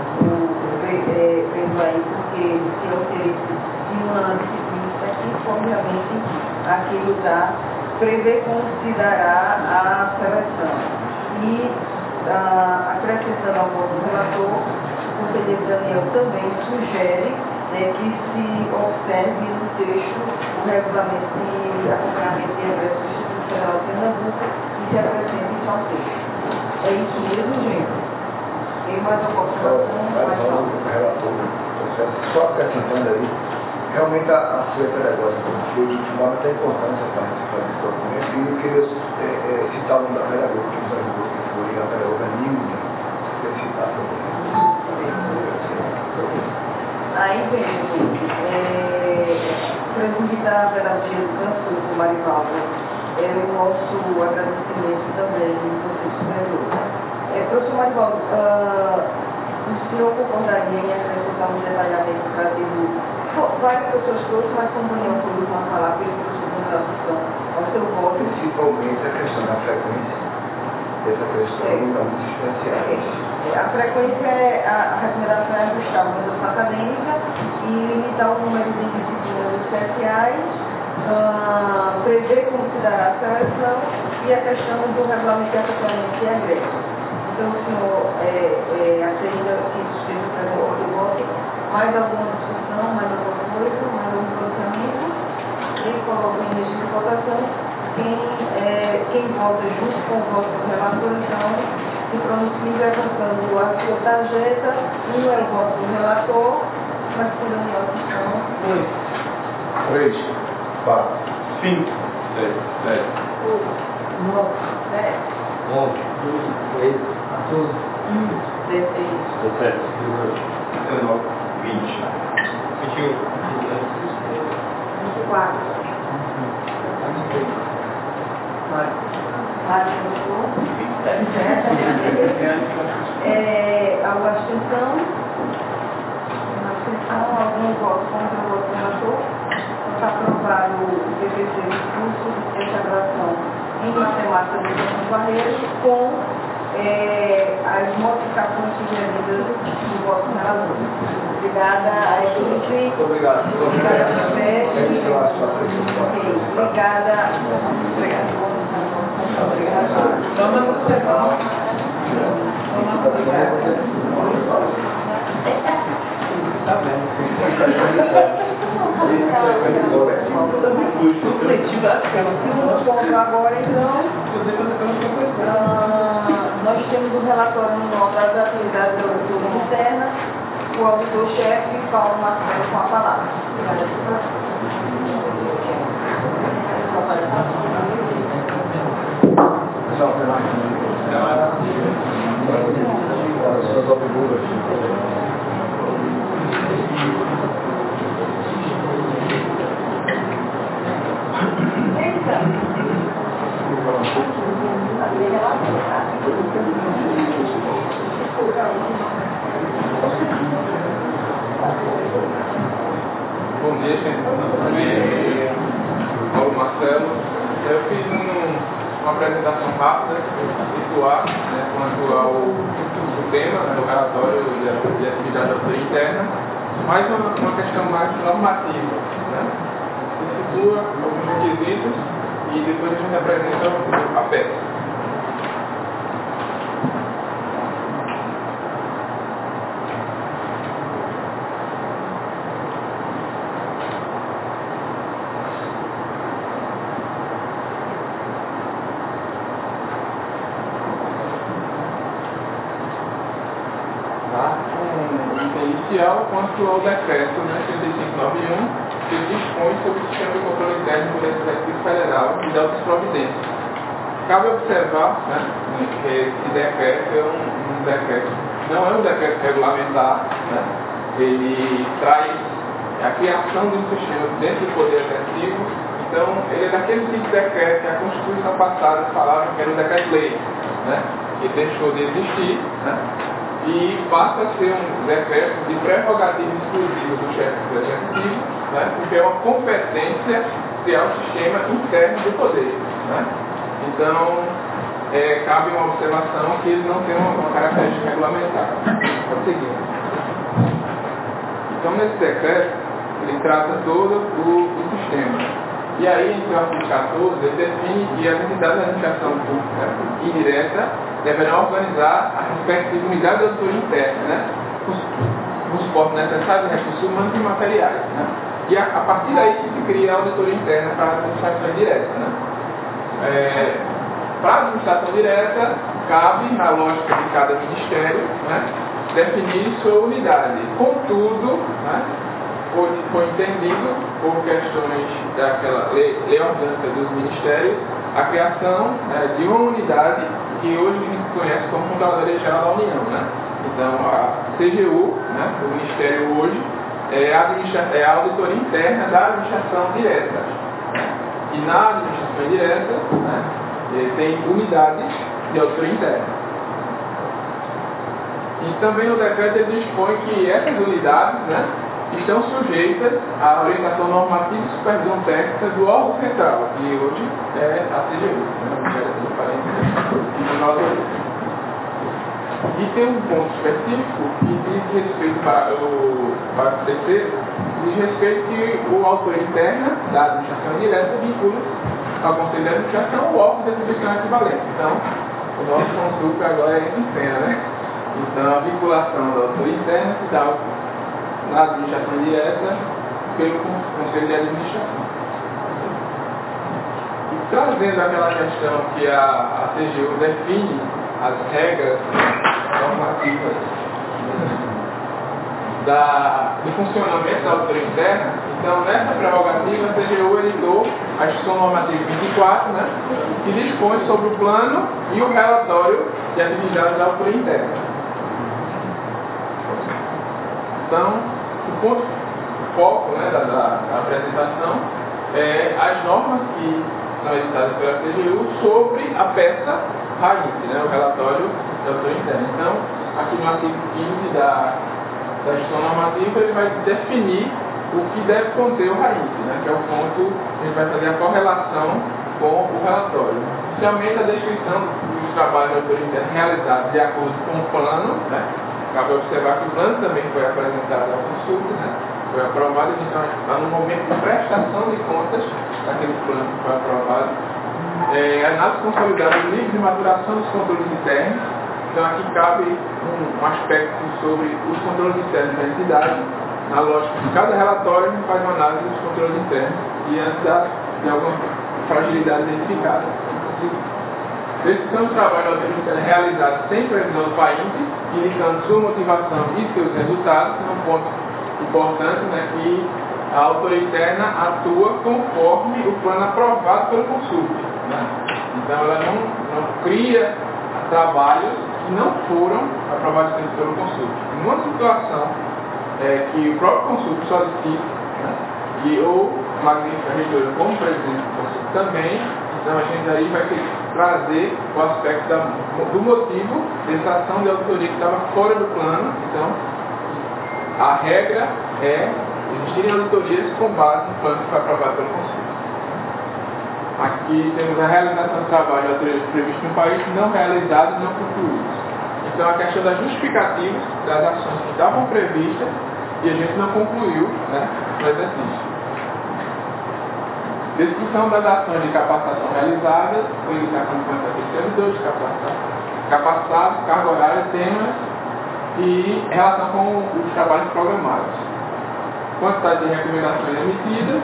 vendo aí, porque se eu oferecer de uma disciplina específica, obviamente aquilo prevê como se dará a seleção. E acrescentando ao voto do relator, o conselheiro Daniel também sugere que se observe no texto o regulamento de acompanhamento de egressos do Instituto Federal de Pernambuco e se apresente isso ao texto. É isso mesmo, gente? Tem mais alguma observação? Só acrescentando aí, realmente a folha pedagógica foi de fundamental importância para participar desse documento, e eu queria citar o nome da pedagoga que nos ajudou, que foi a pedagoga Nilda, que citar também. Aí vem, presidente da Pedagogia do Transcurso, Marivaldo, o nosso agradecimento também do Conselho Superior. Professor Marivaldo, o senhor concordaria em acrescentar um detalhamento trazido várias pessoas trouxeram, mas como não foi uma falar pelo professor de relação ao seu voto? Principalmente a questão da frequência, essa questão está muito especial. A frequência a recomendação é ajustar a organização acadêmica e limitar o número de disciplinas especiais, prever como se dará a seleção e a questão do regulamento de acompanhamento e agrégio. Então, o senhor aceita que isso esteja presente no voto, mais alguma discussão, mais alguma coisa, mais algum pronunciamento, e coloca em regime de votação quem vota junto com o voto do relator, então, se pronuncia levantando a sua tarjeta, um é o voto do relator, mas por uma opção. 3, 4, 5, 6, 7, 8, 9, 10, 11, 12, 13, 14, 16, 17, 19, 20, 21, 24. Alguma abstenção? Algum voto contra o voto do relator? Está aprovado o PPC do curso de integração em matemática do Campos Barreiros com as modificações sugeridas do voto do relator. Obrigada a equipe. Muito obrigado. Obrigada a você. Obrigada. Vamos observar. Tá bem. Segundo ponto agora, então, nós temos um relatório no nome das atividades da auditoria interna, o auditor-chefe Paulo Marcelo com a palavra. Bom dia, gente. Paulo Marcelo. Eu fiz uma apresentação rápida, situar, quanto ao tema do relatório de atividade da auditoria interna, mas uma questão mais normativa. Se situa alguns requisitos e depois a gente apresenta a peça. Quanto ao decreto 3591, que dispõe sobre o sistema de controle interno do Poder Executivo Federal e de outras providências. Cabe observar que esse decreto é um decreto, não é um decreto regulamentar, ele traz a criação de um sistema dentro do Poder Executivo, então ele é daquele tipo de decreto que a Constituição passada falava que era um decreto-lei, que deixou de existir, e passa a ser um decreto de prerrogativa exclusiva do chefe do Executivo, porque é uma competência criar o sistema interno do poder. Então, cabe uma observação que ele não tem uma característica regulamentar. Pode seguir. Então, nesse decreto, ele trata todo o sistema. E aí, em artigo 14, ele define que as entidades de administração pública indireta deverão organizar a respectiva unidade de auditoria interna, os suportes necessários, recursos humanos e materiais. E a partir daí que se cria a auditoria interna para a administração direta. Para a administração direta, cabe, na lógica de cada ministério, definir sua unidade. Contudo, foi entendido por questões daquela lei orgânica dos ministérios a criação de uma unidade que hoje a gente conhece como Controladoria Geral da União, né? Então a CGU, né, o Ministério hoje, é a auditoria interna da administração direta. E na administração indireta, né, tem unidades de auditoria interna. E também no decreto ele dispõe que essas unidades, né, estão sujeitas à orientação normativa e supervisão técnica do órgão central, que hoje é a CGU, E tem um ponto específico que diz respeito para o parágrafo terceiro, diz respeito que o autor interna da administração indireta vincula ao Conselho de Administração o órgão de atribuição equivalente. Então, o nosso consulto agora é em cena, né? Então, a vinculação da autor interna se dá na administração direta pelo Conselho de Administração. E trazendo aquela questão que a CGU define as regras normativas do funcionamento da auditoria interna, então nessa prerrogativa a CGU editou a Instrução Normativa 24, né, que dispõe sobre o plano e o relatório de atividades da auditoria interna. Então, o ponto foco, né, da apresentação é as normas que são editadas pela CGU sobre a peça raiz, né, o relatório da auditoria interna. Então, aqui no artigo 15 da Instrução Normativa, ele vai definir o que deve conter o raiz, né, que é o ponto que a gente vai fazer a correlação com o relatório. Inicialmente, a descrição dos trabalhos da auditoria interna realizados de acordo com o plano, né. Cabe observar que o plano também foi apresentado à consulta, né? Foi aprovado, então está no momento de prestação de contas daquele plano que foi aprovado. Análise consolidada do nível de maturação dos controles internos. Então aqui cabe um aspecto sobre os controles internos da entidade. Na lógica de cada relatório, a gente faz uma análise dos controles internos diante de alguma fragilidade identificada. Descrição do trabalho da auditoria interna realizado sem previsão do PAINT, indicando sua motivação e seus resultados, é um ponto importante, né, que a auditoria interna atua conforme o plano aprovado pelo consulta, né? Então ela não cria trabalhos que não foram aprovados pelo consulta. Em uma situação que o próprio consulta solicita, né, e o magnífico reitor como presidente do consulta também, então a gente aí vai ter que trazer o aspecto do motivo dessa ação de auditoria que estava fora do plano. Então, a regra é existirem auditorias com base no plano que foi aprovado pelo Conselho. Aqui temos a realização do trabalho de auditorias previsto no país, não realizados e não concluídos. Então, a questão das justificativas das ações que estavam previstas e a gente não concluiu, né, no exercício. Descrição das ações de capacitação realizadas, qualificação de quantidade de servidores, capacitados, carga horária, temas e relação com os trabalhos programados. Quantidade de recomendações emitidas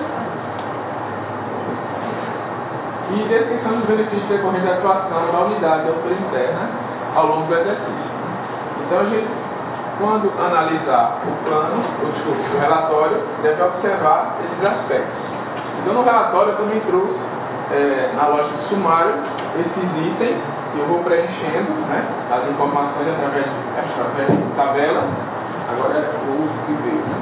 e descrição dos benefícios decorrentes da atuação da unidade de auditoria interna ao longo do exercício. Então, a gente, quando analisar o plano, o relatório, deve observar esses aspectos. Então, no relatório eu também trouxe, na lógica de sumário, esses itens que eu vou preenchendo, né, as informações através de tabela. Agora é o uso que veio. Né?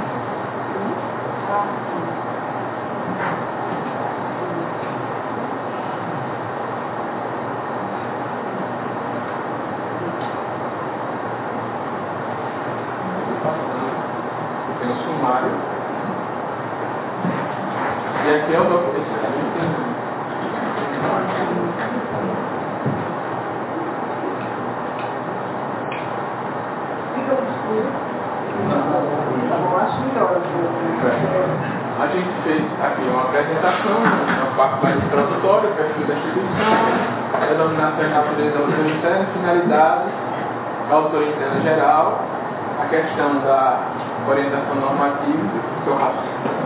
Tem o sumário. E aqui é o documento. Fica no escuro. Eu acho melhor. A gente fez aqui uma apresentação, uma parte mais introdutória, perfil da instituição, denominação e natureza da auditoria interna, finalidade da auditoria interna geral, a questão da orientação normativa, que eu raciocínio.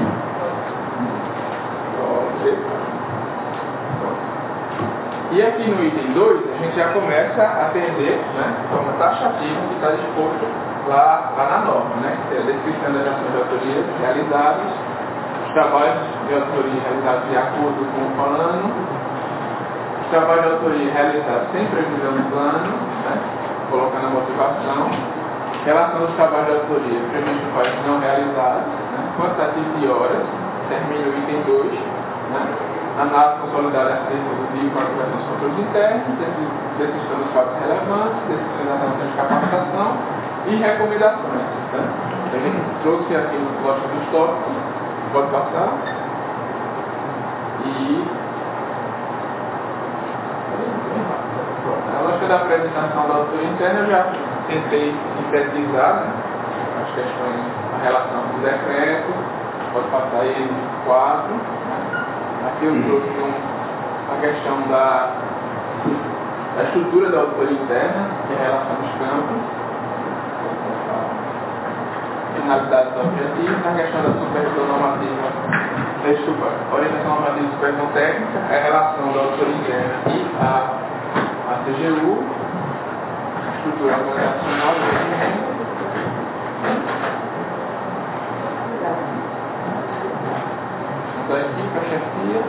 E aqui no item 2, a gente já começa a atender, né, a uma taxativa que está disposto lá na norma, né? Que é a descrição das ações de autoria realizadas, os trabalhos de autoria realizados de acordo com o plano, os trabalhos de autoria realizados sem previsão do plano, né? Colocando a motivação, relação dos trabalhos de autoria previstos para não realizados, né? Quantitativo de horas, termina o item 2, né? Análise consolidada acerca do dia para a aplicação dos controles internos, descrição dos fatos relevantes, descrição das ações de capacitação e recomendações. Né? A gente trouxe aqui no lógico dos tópicos, pode passar. E a lógica da apresentação da autoria interna eu já tentei sintetizar, né? As questões, a relação do decreto, pode passar aí 4. Aqui eu trouxe a questão da estrutura da autoria interna, que é a relação dos campos, finalidades e objetivos, a questão da supervisão normativa, orientação normativa e supervisão técnica, a relação da autoria interna e a CGU, a estrutura organizacional da equipe, a chefia.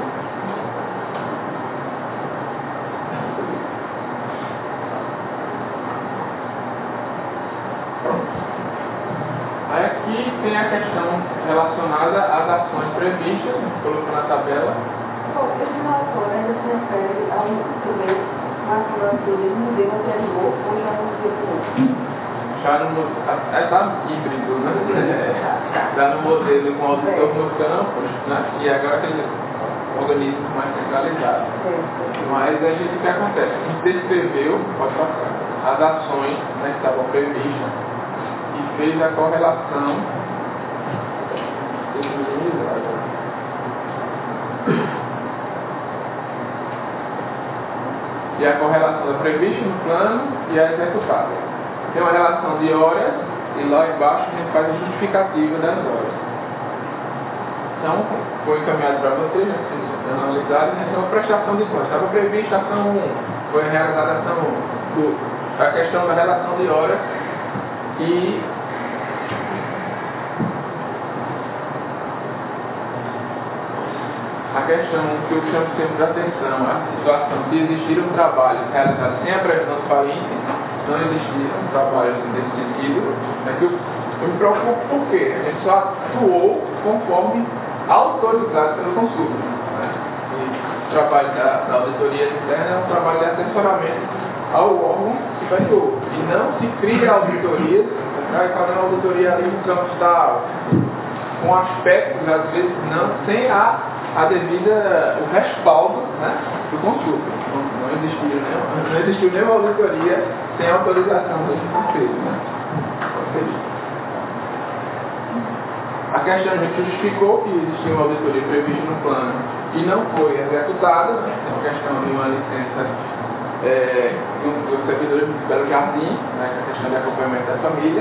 Aí aqui tem a questão relacionada às ações previstas, colocando na tabela. Esse relatório ainda se refere ao instrumento macroaturismo de anterior ou já no segundo? Já no está híbrido, né? Está no modelo com auditor no campo, né? E agora tem organismos mais centralizados. Mas a gente o que acontece? A gente descreveu, pode passar, as ações, né, que estavam previstas e fez a correlação. E a correlação da prevista no plano e a executada. Tem uma relação de horas e lá embaixo a gente faz a justificativa das horas. Então, foi encaminhado para vocês, né, analisados, então a prestação de contas. Estava prevista a ação 1, foi realizada a ação 1. A questão da relação de horas e a questão que eu chamo sempre de atenção, a situação de existir um trabalho realizado sem a previsão do falinte, não existiram trabalhos nesse sentido, é que eu me preocupo porque a gente só atuou conforme autorizado pelo consultor. Né? E o trabalho da auditoria interna é um trabalho de assessoramento ao órgão superior. E não se cria auditoria, vai fazer uma auditoria ali no campo tal, com aspectos, às vezes, não, sem a devida, o respaldo, né, do consultor. Não existiu nenhuma auditoria sem autorização do conselho. Né? A questão a gente justificou que existia uma auditoria prevista no plano e não foi executada, né? É uma questão de uma licença do servidor do Belo Jardim, né? A questão de acompanhamento da família,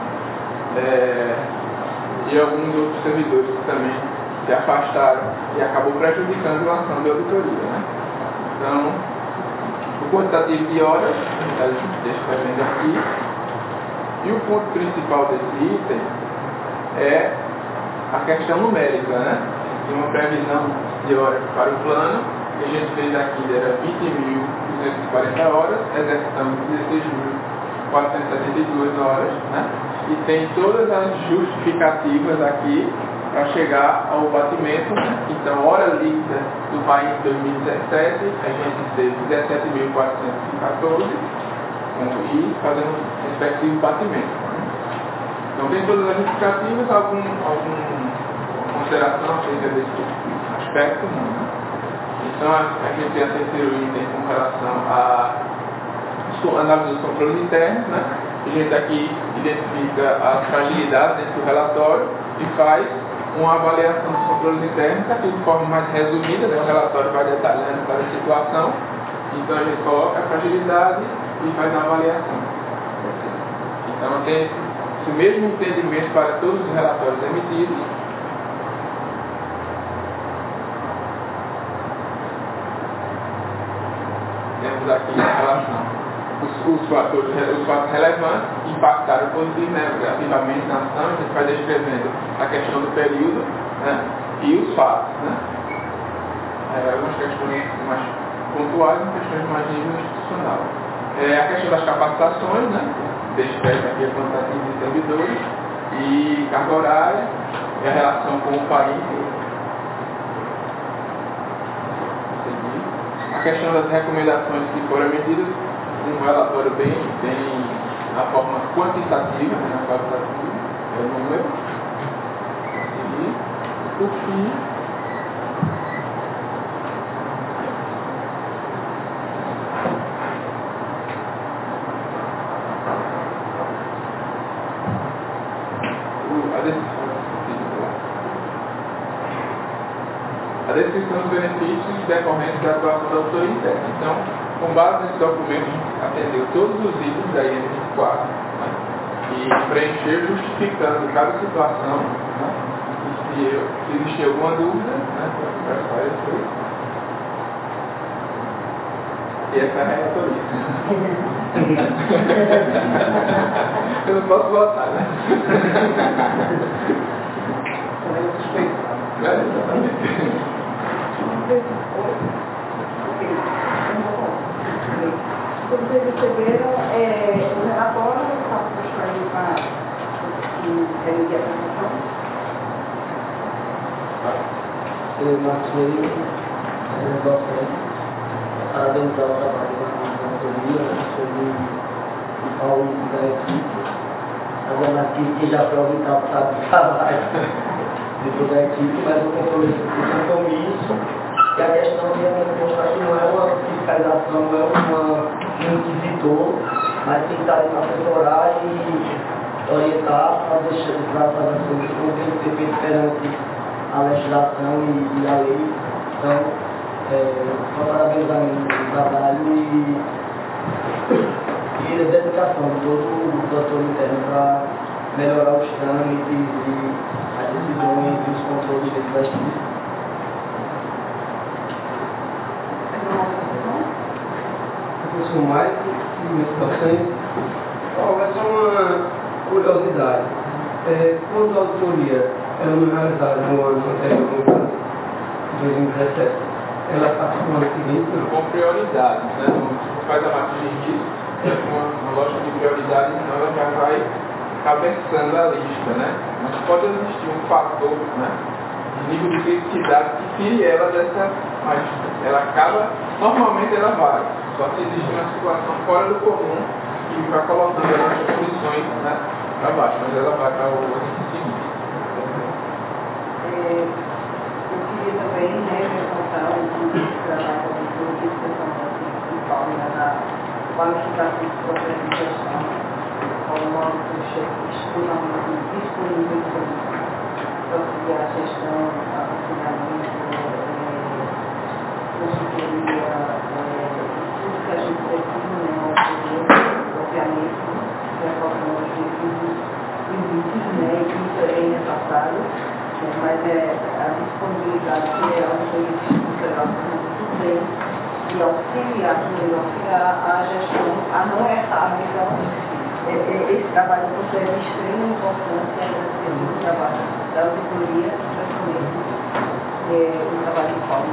e alguns outros servidores que também se afastaram e acabou prejudicando a ação de auditoria. Né? Então, o quantitativo de horas, a gente deixa vendo aqui, e o ponto principal desse item é a questão numérica, né? Tem uma previsão de horas para o plano, que a gente fez aqui era 20.240 horas, executamos 16.472 horas, né? E tem todas as justificativas aqui para chegar ao batimento. Então, hora líquida do país 2017, a gente teve 17.414 e fazendo um respectivo batimento. Então, tem todas as justificativas, alguma consideração acerca desse aspecto. Né? Então, a gente tem a terceiro item com relação à análise dos controles internos, né? A gente aqui identifica as fragilidades dentro do relatório e faz uma avaliação dos controles internos, aqui de forma mais resumida, né? O relatório vai detalhando cada situação, então a gente coloca a fragilidade e faz a avaliação. Então tem esse mesmo entendimento para todos os relatórios emitidos. Temos aqui a relação os fatos relevantes impactaram positivamente na ação. A gente vai descrevendo a questão do período, né, e os fatos. Né. Algumas questões mais pontuais e questões mais de nível institucional. A questão das capacitações, né, descreve aqui a quantitativa de servidores e carga horária e a relação com o país. A questão das recomendações que foram emitidas, um relatório bem na forma quantitativa, né, na qualitativa, é o número. E, por fim, a descrição dos benefícios decorrentes da atuação da autoria interna. Então, com base nesse documento, atendeu todos os itens da IN 24, né, e preencheu justificando cada situação, né, e se existir alguma dúvida, né, para esclarecer. E essa é a relatoria. Eu não posso votar, né? Exatamente. Vocês receberam o relatório, está postando para que tem a apresentação? Eu marquei parabenizar o trabalho da autoria, sobre o Paulo da equipe. Agora aqui que já aproveitar para o trabalho de toda a equipe, mas o compromisso e a questão de mostrar que não é uma fiscalização, não é um inquisitor, mas tentar assessorar e orientar para fazer as coisas como tem que ser feito perante a legislação e a lei. Então, só parabenizar o trabalho e a dedicação de todo o doutor interno para melhorar os trâmites e as decisões e os controles dentro da justiça. Professor Maicon, docente, vai ser uma curiosidade. Quando a autoria ela não é realizada no ano anterior, no caso de 2017, ela passa para o ano seguinte? Não? Com prioridade, né? Não faz a matriz de risco, com uma lógica de prioridade, senão ela já vai cabeçando a lista, né? Mas pode existir um fator, né, de nível de criticidade que tire ela dessa, mas ela acaba, normalmente ela vai, só se existe uma situação fora do comum e vai colocando as posições, né, para baixo, mas ela vai para o ano seguinte. Eu queria também, né, ressaltar o trabalho do de Paulo na qualificação do processo de gestão, como extremamente disponível para auxiliar a gestão, aconselhamento, consultoria, tudo que a gente precisa, né, obviamente, reforçando os limites, né, e isso é necessário, mas a disponibilidade que é a autoridade tudo bem, e auxiliar a gestão, a não errar, então, esse trabalho de você é de extrema importância, o trabalho da auditoria, especialmente o trabalho de Paulo.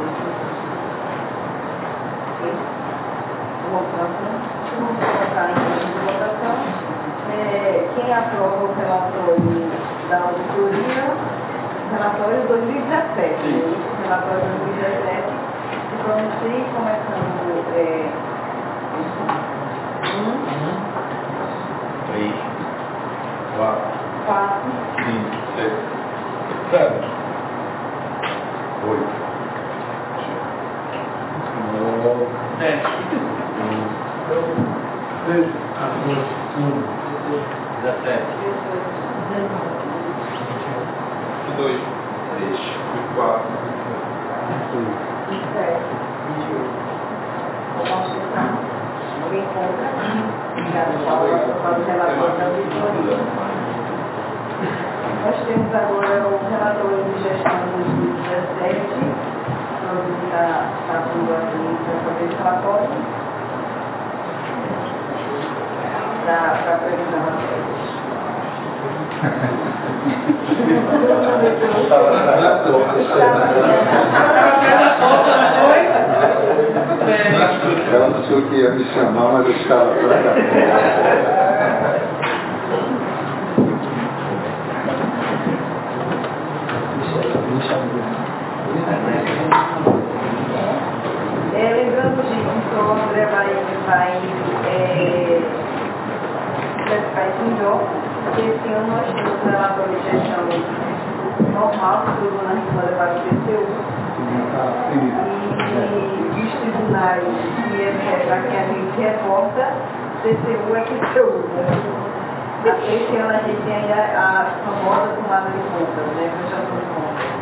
Vamos colocar em votação. Quem aprova o relatório da auditoria, relatório 2017, relatório 2017, se pronuncie começando 3, 4, 5, 6, 7, 8, 9, 10, 13, 14, 15, 17, 22, 3, 4, 5, 27. 28. Posso estar? Alguém contra? Obrigada, Paulo. Para o relatório da auditoria. Nós temos agora o relatório de gestão de 2017. Nós está vindo aqui para fazer esse relatório. para a previsão das férias. Ela achou que ia me chamar, mas eu estava atrás da porta. Lembrando, gente, que o André vai em Jó, porque esse ano nós temos relatório de gestão normal, tudo na reforma do PCU. E os tribunais que para quem a gente reporta, PCU é PCU. Esse ano a gente tem ainda a famosa tomada de contas, né? Fechação de contas.